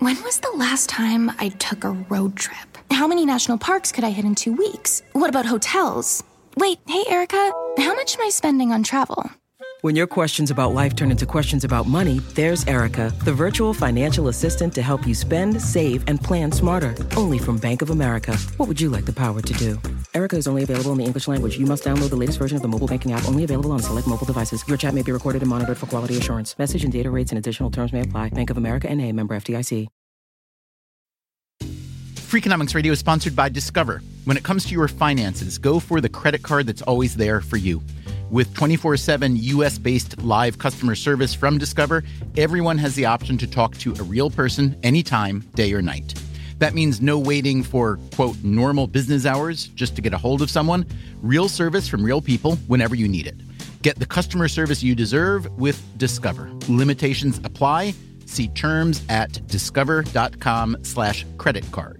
When was the last time I took a road trip? How many national parks could I hit in 2 weeks? What about hotels? Wait, hey, Erica, how much am I spending on travel? When your questions about life turn into questions about money, there's Erica, the virtual financial assistant to help you spend, save, and plan smarter. Only from Bank of America. What would you like the power to do? Erica is only available in the English language. You must download the latest version of the mobile banking app, only available on select mobile devices. Your chat may be recorded and monitored for quality assurance. Message and data rates and additional terms may apply. Bank of America N.A., member FDIC. Freakonomics Radio is sponsored by Discover. When it comes to your finances, go for the credit card that's always there for you. With 24/7 U.S.-based live customer service from Discover, everyone has the option to talk to a real person anytime, day or night. That means no waiting for, quote, normal business hours just to get a hold of someone. Real service from real people whenever you need it. Get the customer service you deserve with Discover. Limitations apply. See terms at discover.com/creditcard.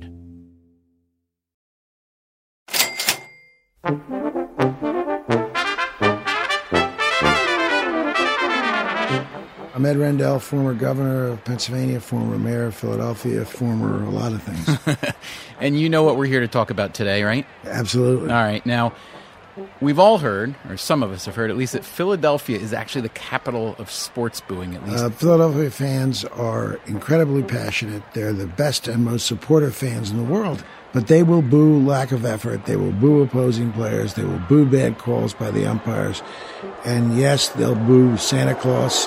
I'm Ed Rendell, former governor of Pennsylvania, former mayor of Philadelphia, former a lot of things. And you know what we're here to talk about today, right? Absolutely. All right. Now, we've all heard, or some of us have heard at least, that Philadelphia is actually the capital of sports booing, at least. Philadelphia fans are incredibly passionate. They're the best and most supportive fans in the world. But they will boo lack of effort. They will boo opposing players. They will boo bad calls by the umpires. And yes, they'll boo Santa Claus.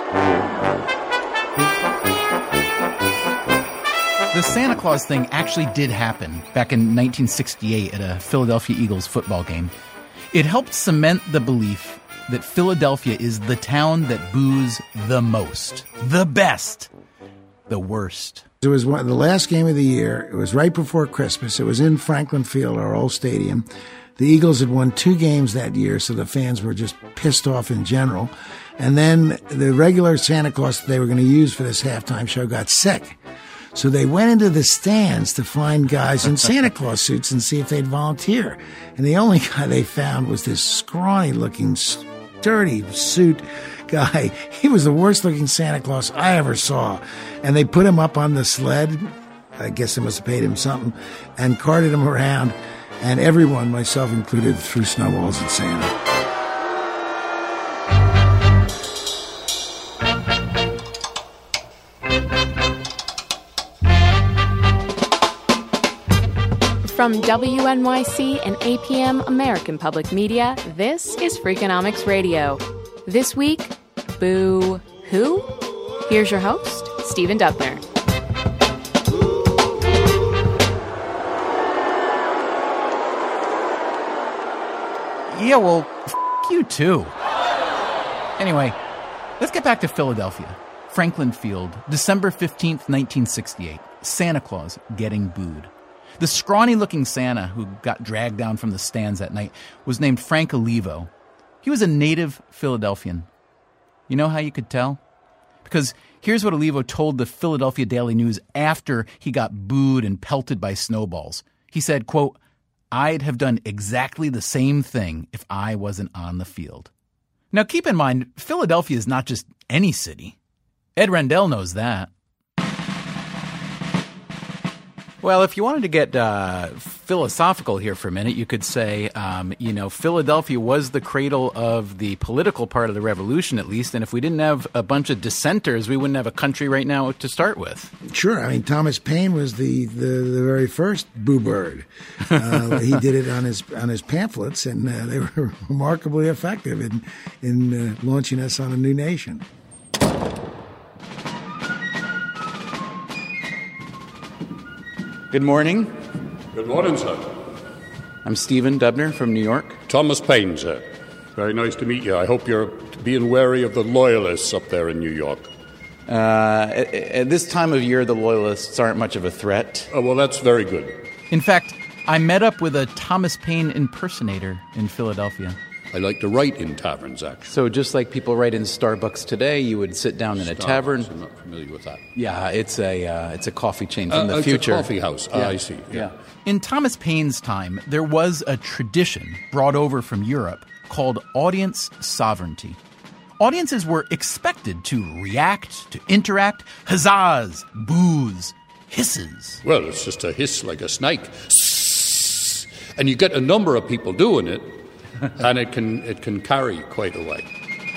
The Santa Claus thing actually did happen back in 1968 at a Philadelphia Eagles football game. It helped cement the belief that Philadelphia is the town that boos the most, the best, the worst. It was the last game of the year. It was right before Christmas. It was in Franklin Field, our old stadium. The Eagles had won 2 games that year, so the fans were just pissed off in general. And then the regular Santa Claus that they were going to use for this halftime show got sick. So they went into the stands to find guys in Santa Claus suits and see if they'd volunteer. And the only guy they found was this scrawny-looking, dirty suit guy. He was the worst-looking Santa Claus I ever saw. And they put him up on the sled. I guess they must have paid him something. And carted him around. And everyone, myself included, threw snowballs at Santa. From WNYC and APM American Public Media, this is Freakonomics Radio. This week, boo who? Here's your host, Stephen Dubner. Yeah, well, you too. Anyway, let's get back to Philadelphia. Franklin Field, December 15th, 1968. Santa Claus getting booed. The scrawny-looking Santa who got dragged down from the stands that night was named Frank Olivo. He was a native Philadelphian. You know how you could tell? Because here's what Olivo told the Philadelphia Daily News after he got booed and pelted by snowballs. He said, quote, "I'd have done exactly the same thing if I wasn't on the field." Now keep in mind, Philadelphia is not just any city. Ed Rendell knows that. Well, if you wanted to get philosophical here for a minute, you could say, Philadelphia was the cradle of the political part of the revolution, at least. And if we didn't have a bunch of dissenters, we wouldn't have a country right now to start with. Sure. I mean, Thomas Paine was the very first boo bird. He did it on his pamphlets, and they were remarkably effective in launching us on a new nation. Good morning. Good morning, sir. I'm Stephen Dubner from New York. Thomas Paine, sir. Very nice to meet you. I hope you're being wary of the Loyalists up there in New York. At this time of year, the Loyalists aren't much of a threat. Oh, well, that's very good. In fact, I met up with a Thomas Paine impersonator in Philadelphia. I like to write in taverns, actually. So just like people write in Starbucks today, you would sit down in a tavern. I'm not familiar with that. Yeah, it's a coffee chain from the future. It's a coffee house. Yeah. I see. Yeah. In Thomas Paine's time, there was a tradition brought over from Europe called audience sovereignty. Audiences were expected to react, to interact, huzzahs, boos. hisses. Well, it's just a hiss like a snake. And you get a number of people doing it, and it can carry quite a way.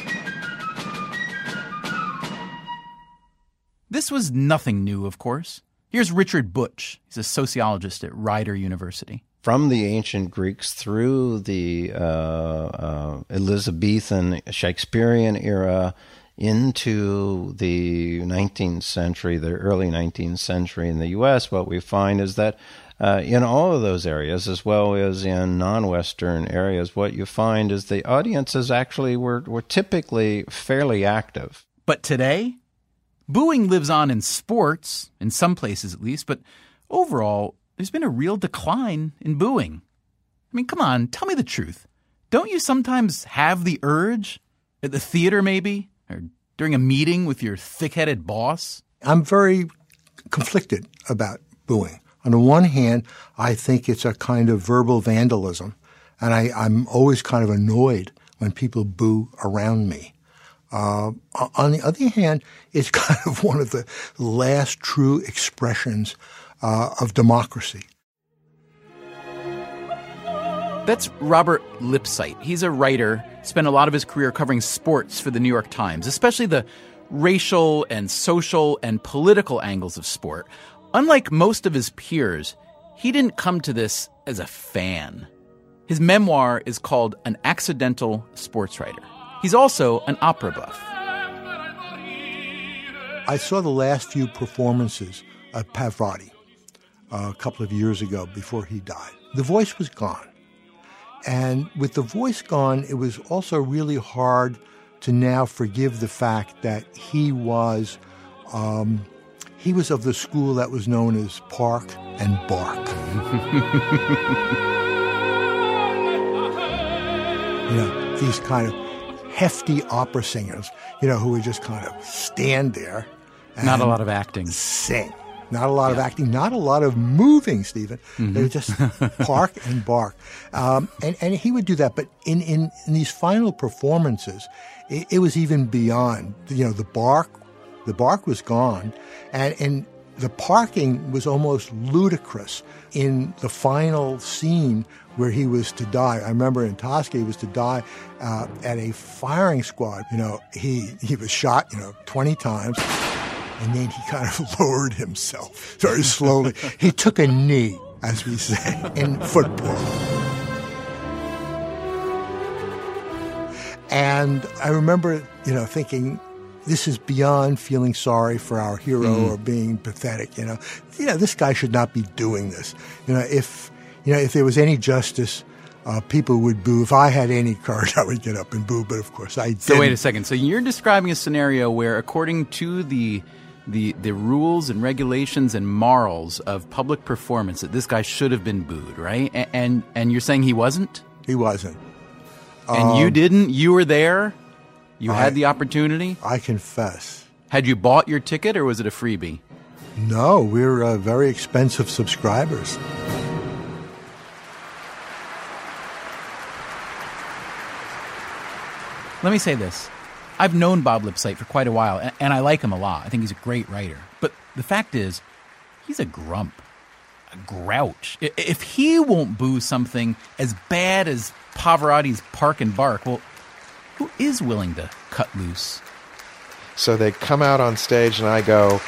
This was nothing new, of course. Here's Richard Butch. He's a sociologist at Rider University. From the ancient Greeks through the Elizabethan Shakespearean era into the 19th century, the early 19th century in the U.S., what we find is that in all of those areas, as well as in non-Western areas, what you find is the audiences actually were typically fairly active. But today, booing lives on in sports, in some places at least, but overall, there's been a real decline in booing. I mean, come on, tell me the truth. Don't you sometimes have the urge? At the theater, maybe? Or during a meeting with your thick-headed boss? I'm very conflicted about booing. On the one hand, I think it's a kind of verbal vandalism, and I'm always kind of annoyed when people boo around me. On the other hand, it's kind of one of the last true expressions of democracy. That's Robert Lipsyte. He's a writer, spent a lot of his career covering sports for the New York Times, especially the racial and social and political angles of sport. Unlike most of his peers, he didn't come to this as a fan. His memoir is called An Accidental Sports Writer. He's also an opera buff. I saw the last few performances of Pavarotti a couple of years ago before he died. The voice was gone. And with the voice gone, it was also really hard to now forgive the fact that he was of the school that was known as Park and Bark. These kind of hefty opera singers, who would just kind of stand there. And not a lot of acting. Sing. Not a lot of acting, not a lot of moving, Stephen. Mm-hmm. They would just park and bark. And he would do that. But in these final performances, it was even beyond. The bark was gone. And the parking was almost ludicrous in the final scene where he was to die. I remember in Tosca, he was to die at a firing squad. He was shot, 20 times. And then he kind of lowered himself very slowly. He took a knee, as we say, in football. And I remember, thinking, this is beyond feeling sorry for our hero or being pathetic. This guy should not be doing this. If there was any justice, people would boo. If I had any courage, I would get up and boo. But of course, I didn't. So wait a second. So you're describing a scenario where, according to the rules and regulations and morals of public performance, that this guy should have been booed, right? And you're saying he wasn't? He wasn't. And you didn't? You were there? You had the opportunity? I confess. Had you bought your ticket, or was it a freebie? No, we're very expensive subscribers. Let me say this. I've known Bob Lipsyte for quite a while, and I like him a lot. I think he's a great writer. But the fact is, he's a grump, a grouch. If he won't boo something as bad as Pavarotti's Park and Bark, well, who is willing to cut loose? So they come out on stage, and I go,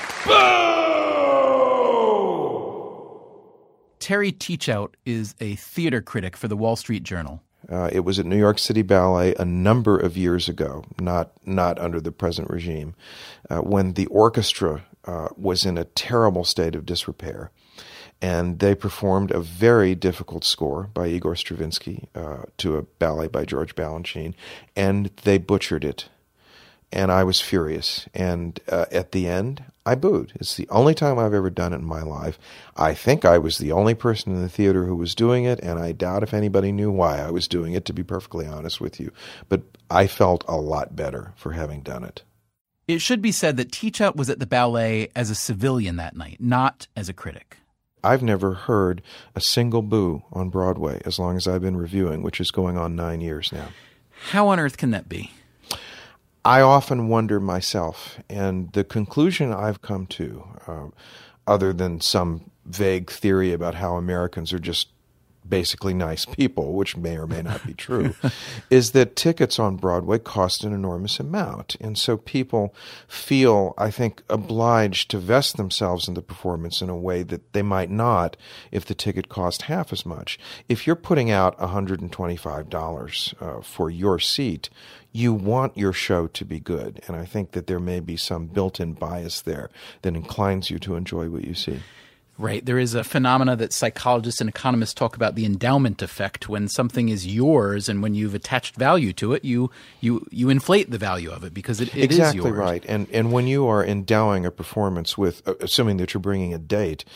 boo! Terry Teachout is a theater critic for the Wall Street Journal. It was at New York City Ballet a number of years ago, not under the present regime, when the orchestra was in a terrible state of disrepair. And they performed a very difficult score by Igor Stravinsky to a ballet by George Balanchine, and they butchered it. And I was furious. And at the end, I booed. It's the only time I've ever done it in my life. I think I was the only person in the theater who was doing it, and I doubt if anybody knew why I was doing it, to be perfectly honest with you. But I felt a lot better for having done it. It should be said that Teachout was at the ballet as a civilian that night, not as a critic. I've never heard a single boo on Broadway as long as I've been reviewing, which is going on 9 years now. How on earth can that be? I often wonder myself, and the conclusion I've come to other than some vague theory about how Americans are just basically nice people, which may or may not be true, is that tickets on Broadway cost an enormous amount. And so people feel, I think, obliged to vest themselves in the performance in a way that they might not if the ticket cost half as much. If you're putting out $125 for your seat, you want your show to be good. And I think that there may be some built-in bias there that inclines you to enjoy what you see. Right. There is a phenomena that psychologists and economists talk about, the endowment effect. When something is yours and when you've attached value to it, you inflate the value of it because it is yours. Exactly right. And when you are endowing a performance with, assuming that you're bringing a date,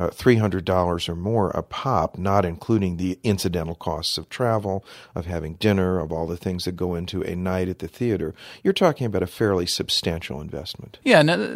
$300 or more a pop, not including the incidental costs of travel, of having dinner, of all the things that go into a night at the theater, you're talking about a fairly substantial investment. Yeah,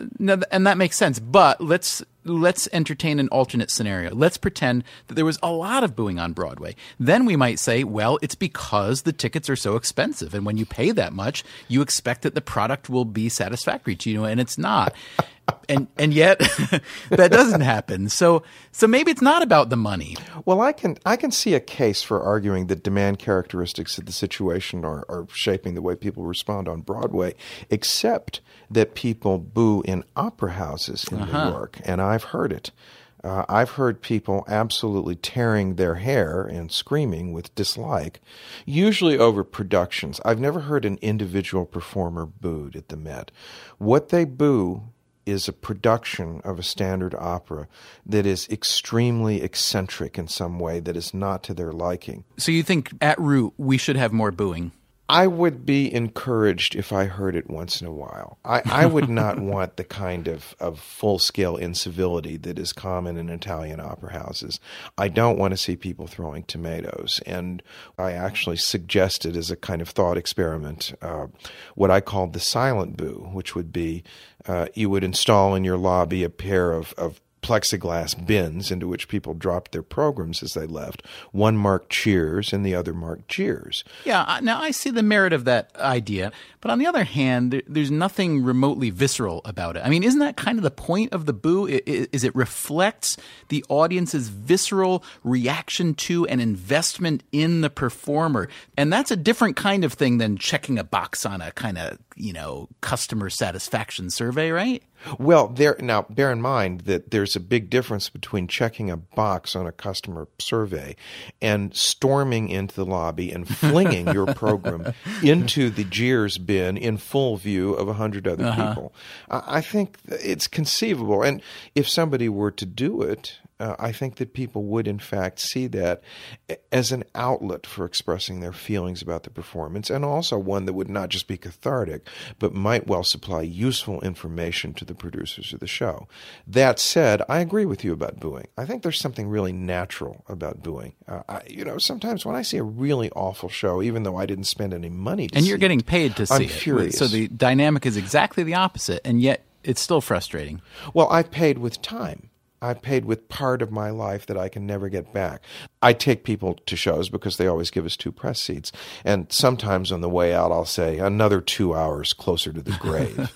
and that makes sense. But let's entertain an alternate scenario. Let's pretend that there was a lot of booing on Broadway. Then we might say, well, it's because the tickets are so expensive. And when you pay that much, you expect that the product will be satisfactory to you, and it's not. And yet that doesn't happen. So maybe it's not about the money. Well, I can see a case for arguing that demand characteristics of the situation are shaping the way people respond on Broadway, except that people boo in opera houses in New York, and I've heard it. I've heard people absolutely tearing their hair and screaming with dislike, usually over productions. I've never heard an individual performer booed at the Met. What they boo is a production of a standard opera that is extremely eccentric in some way that is not to their liking. So you think at root we should have more booing? I would be encouraged if I heard it once in a while. I would not want the kind of full-scale incivility that is common in Italian opera houses. I don't want to see people throwing tomatoes. And I actually suggested as a kind of thought experiment what I called the silent boo, which would be you would install in your lobby a pair of plexiglass bins into which people dropped their programs as they left. One marked cheers and the other marked jeers. Yeah, now I see the merit of that idea. But on the other hand, there's nothing remotely visceral about it. I mean, isn't that kind of the point of the boo? Is it reflects the audience's visceral reaction to and investment in the performer. And that's a different kind of thing than checking a box on a kind of, customer satisfaction survey, right? Well, now bear in mind that there's a big difference between checking a box on a customer survey and storming into the lobby and flinging your program into the jeers bin in full view of 100 other people. I think it's conceivable. And if somebody were to do it, I think that people would, in fact, see that as an outlet for expressing their feelings about the performance, and also one that would not just be cathartic, but might well supply useful information to the producers of the show. That said, I agree with you about booing. I think there's something really natural about booing. Sometimes when I see a really awful show, even though I didn't spend any money to see it, and you're getting paid to see I'm furious. So the dynamic is exactly the opposite, and yet it's still frustrating. Well, I paid with time. I paid with part of my life that I can never get back. I take people to shows because they always give us 2 press seats. And sometimes on the way out, I'll say, another 2 hours closer to the grave.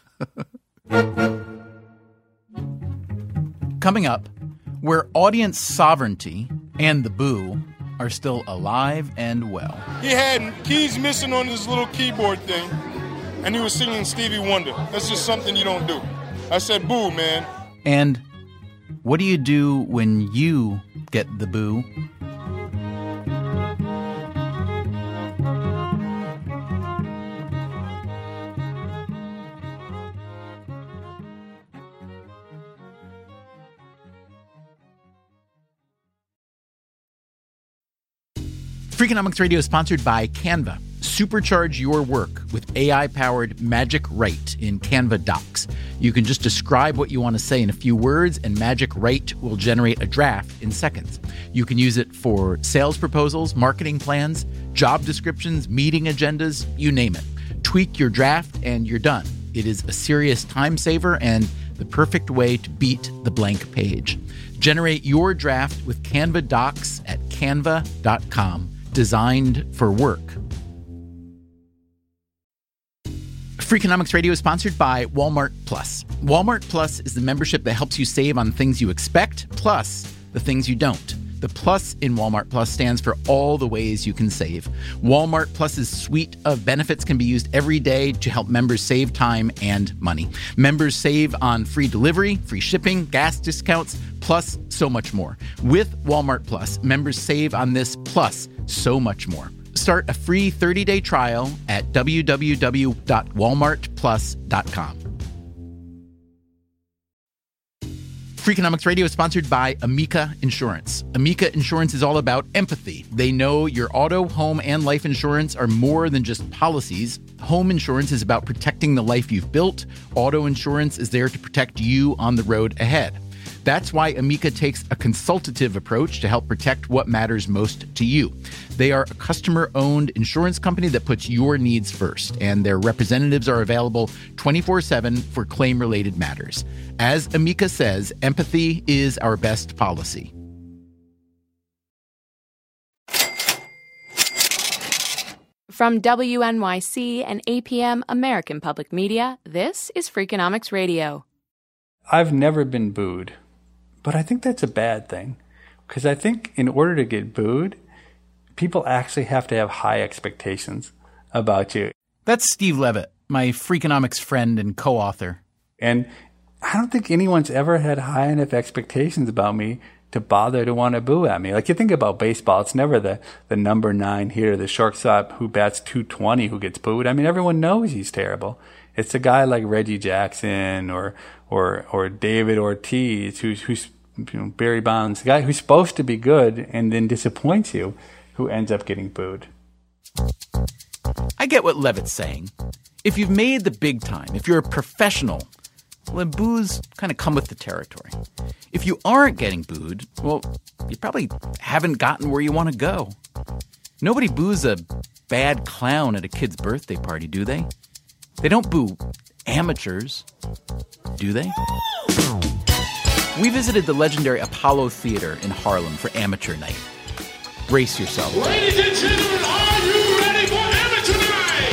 Coming up, where audience sovereignty and the boo are still alive and well. He had keys missing on his little keyboard thing, and he was singing Stevie Wonder. That's just something you don't do. I said, boo, man. And what do you do when you get the boo? Freakonomics Radio is sponsored by Canva. Supercharge your work with AI-powered Magic Write in Canva Docs. You can just describe what you want to say in a few words, and Magic Write will generate a draft in seconds. You can use it for sales proposals, marketing plans, job descriptions, meeting agendas, you name it. Tweak your draft and you're done. It is a serious time saver and the perfect way to beat the blank page. Generate your draft with Canva Docs at canva.com. Designed for work. Freakonomics Radio is sponsored by Walmart Plus. Walmart Plus is the membership that helps you save on things you expect, plus the things you don't. The plus in Walmart Plus stands for all the ways you can save. Walmart Plus's suite of benefits can be used every day to help members save time and money. Members save on free delivery, free shipping, gas discounts, plus so much more. With Walmart Plus, members save on this plus so much more. Start a free 30-day trial at www.walmartplus.com. Freakonomics Radio is sponsored by Amica Insurance. Amica Insurance is all about empathy. They know your auto, home, and life insurance are more than just policies. Home insurance is about protecting the life you've built. Auto insurance is there to protect you on the road ahead. That's why Amica takes a consultative approach to help protect what matters most to you. They are a customer-owned insurance company that puts your needs first, and their representatives are available 24/7 for claim-related matters. As Amica says, empathy is our best policy. From WNYC and APM American Public Media, this is Freakonomics Radio. I've never been booed, but I think that's a bad thing, because I think in order to get booed, people actually have to have high expectations about you. That's Steve Levitt, my Freakonomics friend and co-author. And I don't think anyone's ever had high enough expectations about me to bother to want to boo at me. Like, you think about baseball, it's never the number 9 hitter, the shortstop who bats .220 who gets booed. I mean, everyone knows he's terrible. It's a guy like Reggie Jackson or David Ortiz, who's Barry Bonds, the guy who's supposed to be good and then disappoints you, who ends up getting booed. I get what Levitt's saying. If you've made the big time, if you're a professional, well, then boos kind of come with the territory. If you aren't getting booed, well, you probably haven't gotten where you want to go. Nobody boos a bad clown at a kid's birthday party, do they? They don't boo amateurs, do they? We visited the legendary Apollo Theater in Harlem for Amateur Night. Brace yourself. Ladies and gentlemen, are you ready for Amateur Night?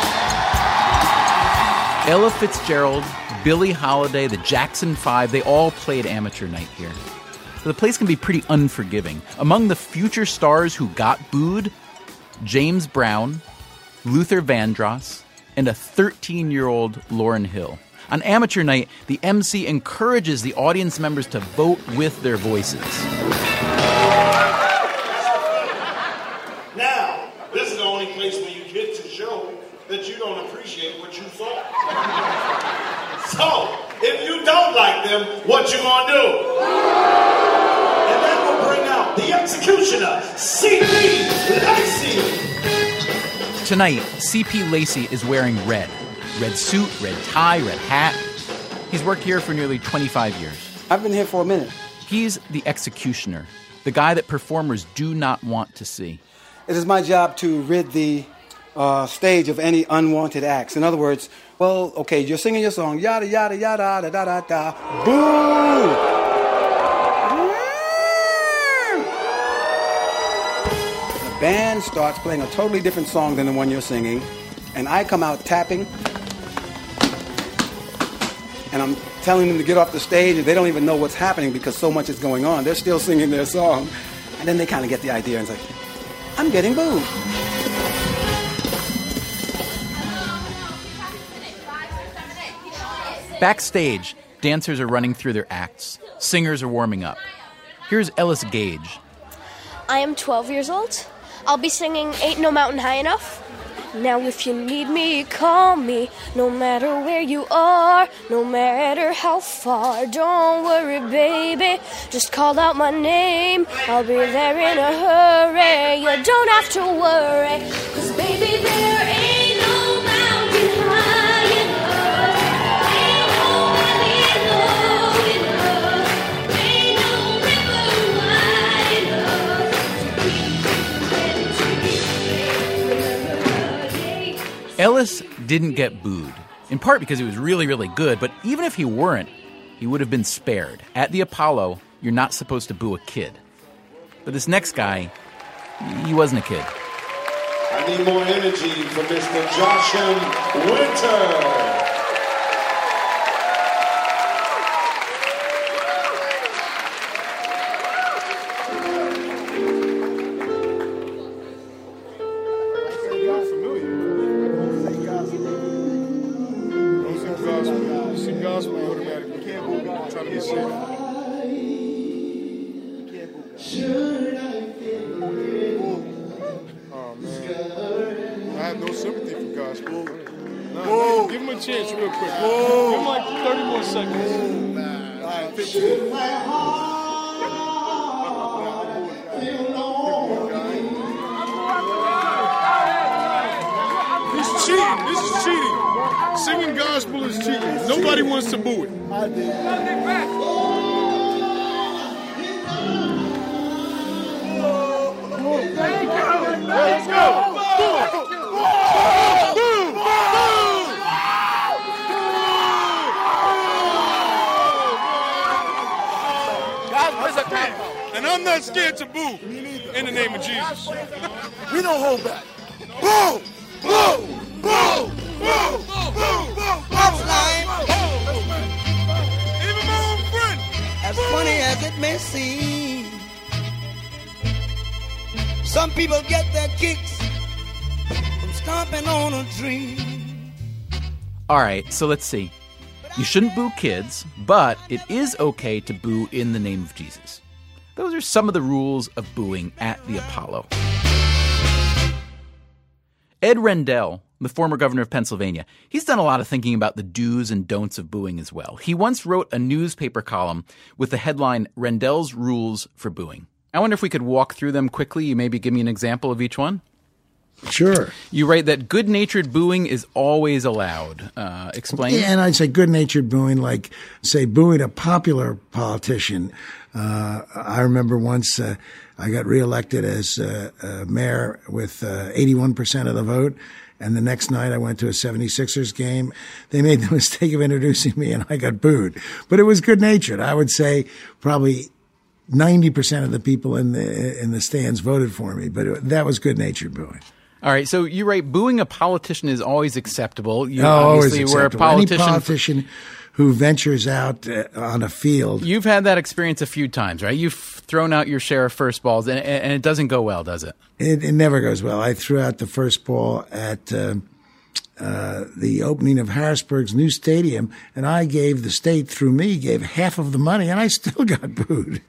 Ella Fitzgerald, Billie Holiday, the Jackson 5, they all played Amateur Night here. So the place can be pretty unforgiving. Among the future stars who got booed, James Brown, Luther Vandross, and a 13-year-old Lauryn Hill. On Amateur Night, the MC encourages the audience members to vote with their voices. Now, this is the only place where you get to show that you don't appreciate what you saw. So, if you don't like them, what you gonna do? And that will bring out the executioner, C.P. Lacey. Tonight, C.P. Lacey is wearing red. Red suit, red tie, red hat. He's worked here for nearly 25 years. I've been here for a minute. He's the executioner, the guy that performers do not want to see. It is my job to rid the stage of any unwanted acts. In other words, well, okay, you're singing your song, yada, yada, yada, da, da, da, da, boo! The band starts playing a totally different song than the one you're singing, and I come out tapping, and I'm telling them to get off the stage, and they don't even know what's happening because so much is going on. They're still singing their song. And then they kind of get the idea, and it's like, I'm getting booed. Backstage, dancers are running through their acts. Singers are warming up. Here's Ellis Gage. I am 12 years old. I'll be singing Ain't No Mountain High Enough. Now if you need me, call me. No matter where you are, no matter how far. Don't worry, baby, just call out my name. I'll be there in a hurry. You don't have to worry, 'cause baby, there ain't no mountain high enough. Ain't no valley low enough. Ain't no river wide enough to be Ellis didn't get booed, in part because he was really, really good, but even if he weren't, he would have been spared. At the Apollo, you're not supposed to boo a kid. But this next guy, he wasn't a kid. I need more energy for Mr. Joshua Winter. Give him a chance real quick. Give him like 30 more seconds. All right, 15. He's cheating. This is cheating. Singing gospel is cheating. Nobody wants to boo it. I did. Let's go. And I'm not scared to boo in the name of Jesus. We don't hold back. Boo! Boo! Boo! Boo! Boo! Boo! Punchline! Even my own friend. As funny as it may seem, some people get their kicks from stomping on a dream. All right, so let's see. You shouldn't boo kids, but it is okay to boo in the name of Jesus. Those are some of the rules of booing at the Apollo. Ed Rendell, the former governor of Pennsylvania, he's done a lot of thinking about the do's and don'ts of booing as well. He once wrote a newspaper column with the headline, Rendell's Rules for Booing. I wonder if we could walk through them quickly. You maybe give me an example of each one? Sure. You write that good-natured booing is always allowed. Explain. Yeah, and I'd say good-natured booing, like, say, booing a popular politician. I remember once I got reelected as mayor with 81% of the vote. And the next night I went to a 76ers game. They made the mistake of introducing me and I got booed. But it was good-natured. I would say probably 90% of the people in the stands voted for me. But that was good-natured booing. All right, so you write booing a politician is always acceptable. You always obviously acceptable. Were a politician. Any politician who ventures out on a field. You've had that experience a few times, right? You've thrown out your share of first balls, and it doesn't go well, does it? It never goes well. I threw out the first ball at the opening of Harrisburg's new stadium, and I gave the state, through me, gave half of the money, and I still got booed.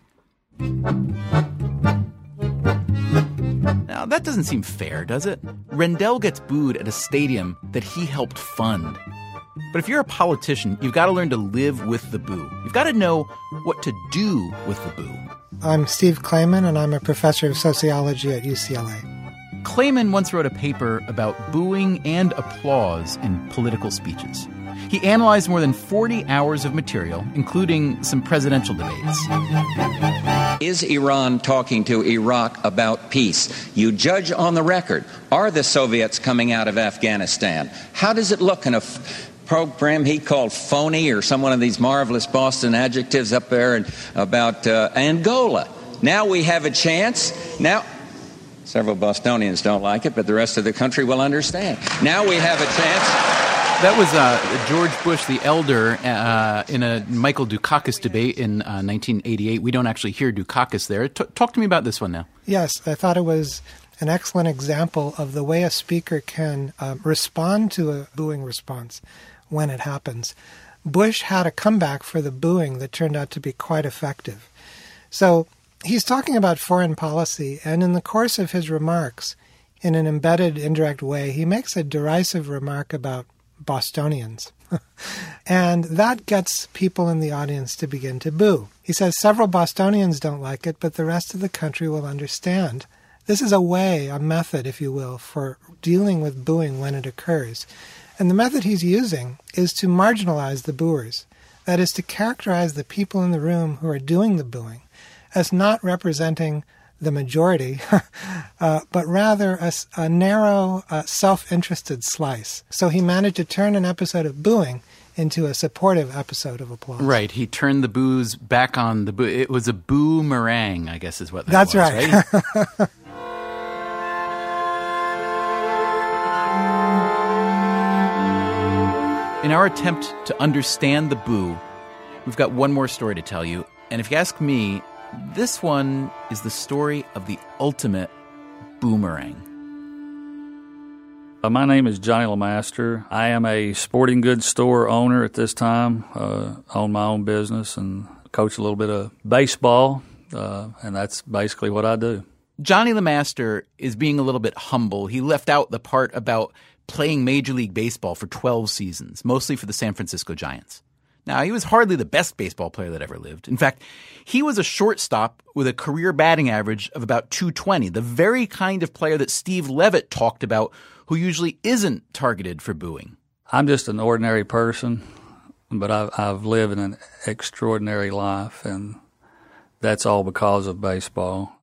Now, that doesn't seem fair, does it? Rendell gets booed at a stadium that he helped fund. But if you're a politician, you've got to learn to live with the boo. You've got to know what to do with the boo. I'm Steve Klayman, and I'm a professor of sociology at UCLA. Klayman once wrote a paper about booing and applause in political speeches. He analyzed more than 40 hours of material, including some presidential debates. Is Iran talking to Iraq about peace? You judge on the record. Are the Soviets coming out of Afghanistan? How does it look in a program he called phony, or some one of these marvelous Boston adjectives up there, and about Angola? Now we have a chance. Now, several Bostonians don't like it, but the rest of the country will understand. Now we have a chance. That was George Bush the Elder in a Michael Dukakis debate in 1988. We don't actually hear Dukakis there. Talk to me about this one now. Yes, I thought it was an excellent example of the way a speaker can respond to a booing response when it happens. Bush had a comeback for the booing that turned out to be quite effective. So he's talking about foreign policy, and in the course of his remarks, in an embedded, indirect way, he makes a derisive remark about Bostonians. And that gets people in the audience to begin to boo. He says several Bostonians don't like it, but the rest of the country will understand. This is a way, a method, if you will, for dealing with booing when it occurs. And the method he's using is to marginalize the booers. That is, to characterize the people in the room who are doing the booing as not representing the majority, but rather a narrow, self-interested slice. So he managed to turn an episode of booing into a supportive episode of applause. Right. He turned the boos back on the boo. It was a boomerang, I guess is what that That's was, right? In our attempt to understand the boo, we've got one more story to tell you. And if you ask me, this one is the story of the ultimate boomerang. My name is Johnny LeMaster. I am a sporting goods store owner at this time, own my own business and coach a little bit of baseball, and that's basically what I do. Johnny LeMaster is being a little bit humble. He left out the part about playing Major League Baseball for 12 seasons, mostly for the San Francisco Giants. Now, he was hardly the best baseball player that ever lived. In fact, he was a shortstop with a career batting average of about .220, the very kind of player that Steve Levitt talked about, who usually isn't targeted for booing. I'm just an ordinary person, but I've lived an extraordinary life, and that's all because of baseball.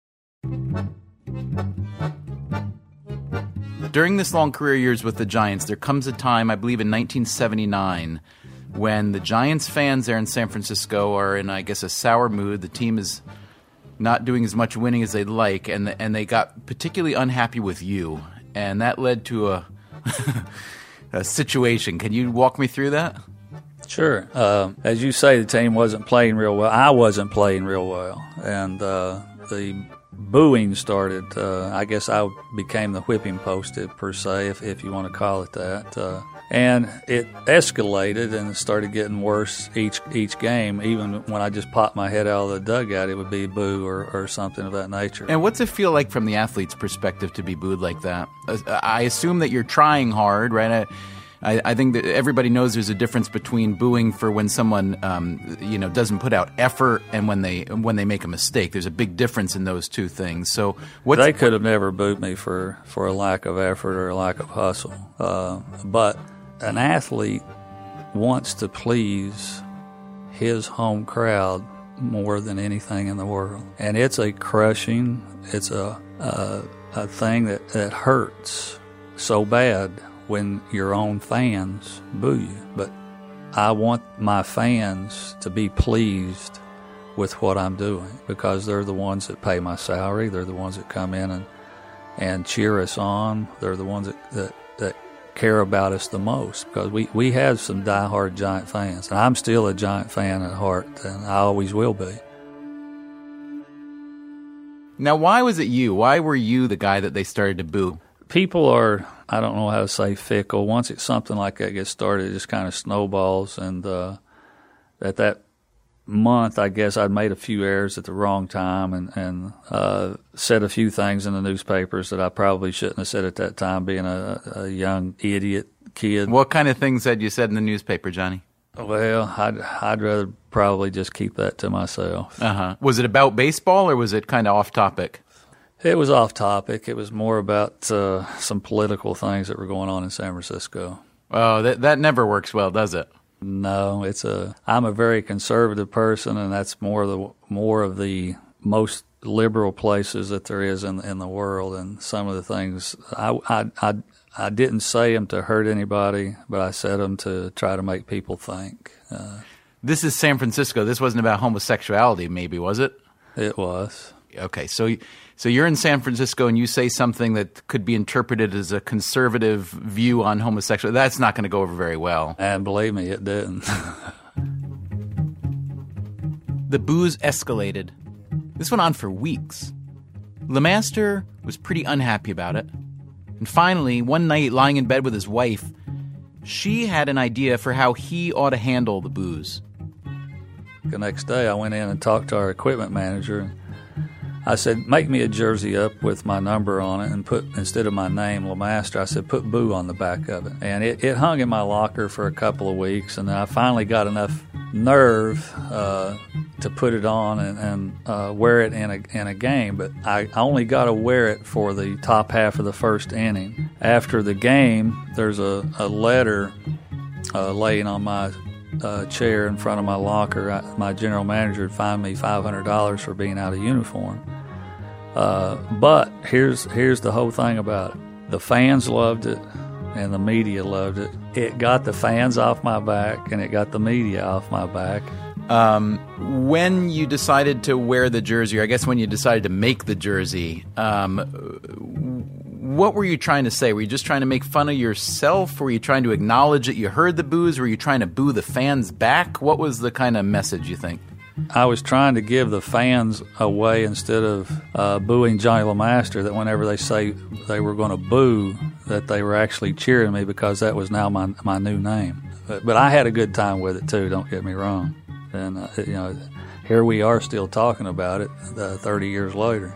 During this long career years with the Giants, there comes a time, I believe in 1979, when the Giants fans there in San Francisco are in, I guess, a sour mood. The team is not doing as much winning as they'd like, and they got particularly unhappy with you. And that led to a situation. Can you walk me through that? Sure. As you say, the team wasn't playing real well. I wasn't playing real well. And the booing started. I guess I became the whipping post, per se, if you want to call it that. And it escalated and it started getting worse each game. Even when I just popped my head out of the dugout, it would be boo or something of that nature. And what's it feel like from the athlete's perspective to be booed like that? I assume that you're trying hard, right? I think that everybody knows there's a difference between booing for when someone doesn't put out effort and when they make a mistake. There's a big difference in those two things. So they could have never booed me for a lack of effort or a lack of hustle. But an athlete wants to please his home crowd more than anything in the world, and it's a crushing. It's a thing that hurts so bad when your own fans boo you. But I want my fans to be pleased with what I'm doing because they're the ones that pay my salary. They're the ones that come in and cheer us on. They're the ones that care about us the most because we have some diehard Giant fans. And I'm still a Giant fan at heart, and I always will be. Now, why was it you? Why were you the guy that they started to boo? People are, I don't know how to say fickle. Once it's something like that gets started, it just kind of snowballs. And at that month, I guess I'd made a few errors at the wrong time and said a few things in the newspapers that I probably shouldn't have said at that time, being a young idiot kid. What kind of things had you said in the newspaper, Johnny? Well, I'd rather probably just keep that to myself. Uh-huh. Was it about baseball or was it kind of off topic? It was off topic. It was more about some political things that were going on in San Francisco. Oh, that never works well, does it? No, I'm a very conservative person, and that's more of the most liberal places that there is in the world. And some of the things I didn't say them to hurt anybody, but I said them to try to make people think. This is San Francisco. This wasn't about homosexuality, maybe, was it? It was. Okay, so you're in San Francisco and you say something that could be interpreted as a conservative view on homosexuality. That's not going to go over very well. And believe me, it didn't. The boos escalated. This went on for weeks. LeMaster was pretty unhappy about it. And finally, one night, lying in bed with his wife, she had an idea for how he ought to handle the boos. The next day, I went in and talked to our equipment manager. I said, make me a jersey up with my number on it and put, instead of my name, LeMaster, I said, put Boo on the back of it. And it hung in my locker for a couple of weeks, and then I finally got enough nerve to put it on and wear it in a game. But I only got to wear it for the top half of the first inning. After the game, there's a letter laying on my chair in front of my locker. My general manager had fined me $500 for being out of uniform. But here's the whole thing about it. The fans loved it, and the media loved it. It got the fans off my back, and it got the media off my back. When you decided to wear the jersey, or I guess when you decided to make the jersey, What were you trying to say? Were you just trying to make fun of yourself? Were you trying to acknowledge that you heard the boos? Were you trying to boo the fans back? What was the kind of message, you think? I was trying to give the fans a way, instead of booing Johnny LeMaster, that whenever they say they were going to boo, that they were actually cheering me, because that was now my new name. But I had a good time with it too, don't get me wrong. And here we are still talking about it 30 years later.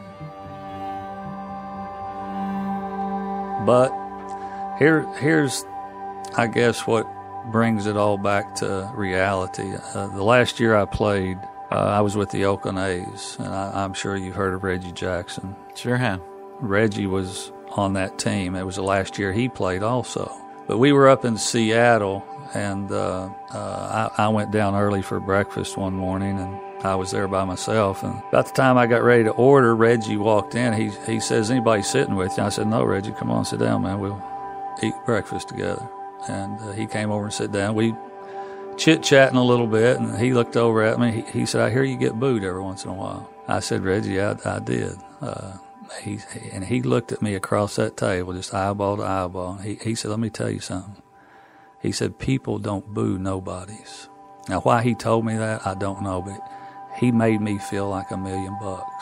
But here's, I guess, what brings it all back to reality. The last year I played, I was with the Oakland A's, and I'm sure you've heard of Reggie Jackson. Sure have. Reggie was on that team. It was the last year he played also. But we were up in Seattle, and I went down early for breakfast one morning, and I was there by myself. And about the time I got ready to order, Reggie walked in. He says, "Anybody sitting with you?" I said, "No, Reggie, come on, sit down, man. We'll eat breakfast together." And he came over and sat down. We chit-chatting a little bit, and he looked over at me. He said, "I hear you get booed every once in a while." I said, "Reggie, I did." And he looked at me across that table, just eyeball to eyeball. He said, "Let me tell you something." He said, "People don't boo nobodies." Now, why he told me that, I don't know, but he made me feel like $1 million.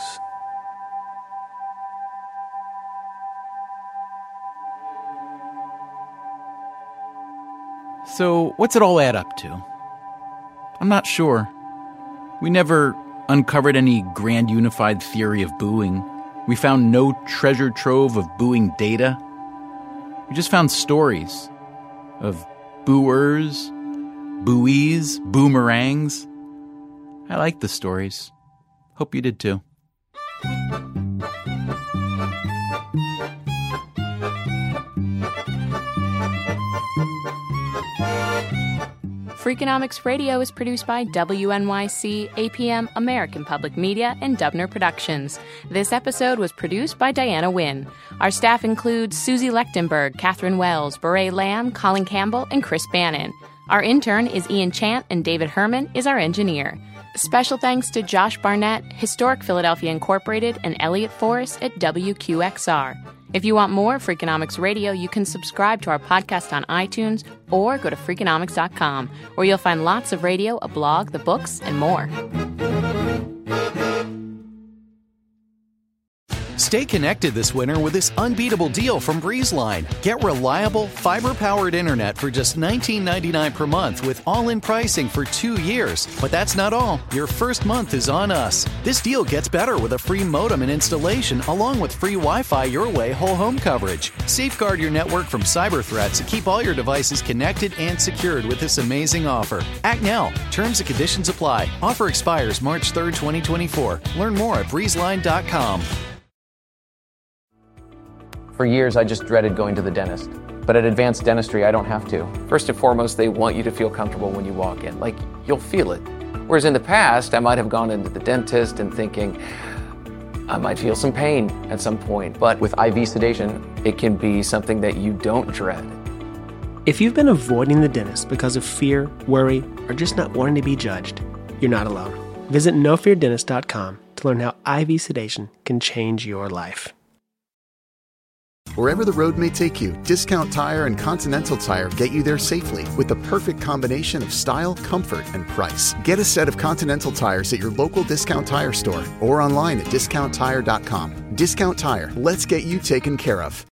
So, what's it all add up to? I'm not sure. We never uncovered any grand unified theory of booing. We found no treasure trove of booing data. We just found stories of booers, buoys, boomerangs. I like the stories. Hope you did too. Freakonomics Radio is produced by WNYC, APM, American Public Media, and Dubner Productions. This episode was produced by Diana Wynn. Our staff includes Susie Lechtenberg, Catherine Wells, Beret Lamb, Colin Campbell, and Chris Bannon. Our intern is Ian Chant, and David Herman is our engineer. Special thanks to Josh Barnett, Historic Philadelphia Incorporated, and Elliot Forrest at WQXR. If you want more Freakonomics Radio, you can subscribe to our podcast on iTunes or go to Freakonomics.com, where you'll find lots of radio, a blog, the books, and more. Stay connected this winter with this unbeatable deal from BreezeLine. Get reliable, fiber-powered internet for just $19.99 per month with all-in pricing for 2 years. But that's not all. Your first month is on us. This deal gets better with a free modem and installation, along with free Wi-Fi your way whole home coverage. Safeguard your network from cyber threats and keep all your devices connected and secured with this amazing offer. Act now. Terms and conditions apply. Offer expires March 3rd, 2024. Learn more at breezeline.com. For years, I just dreaded going to the dentist. But at Advanced Dentistry, I don't have to. First and foremost, they want you to feel comfortable when you walk in. Like, you'll feel it. Whereas in the past, I might have gone into the dentist and thinking, I might feel some pain at some point. But with IV sedation, it can be something that you don't dread. If you've been avoiding the dentist because of fear, worry, or just not wanting to be judged, you're not alone. Visit NoFearDentist.com to learn how IV sedation can change your life. Wherever the road may take you, Discount Tire and Continental Tire get you there safely with the perfect combination of style, comfort, and price. Get a set of Continental tires at your local Discount Tire store or online at DiscountTire.com. Discount Tire, let's get you taken care of.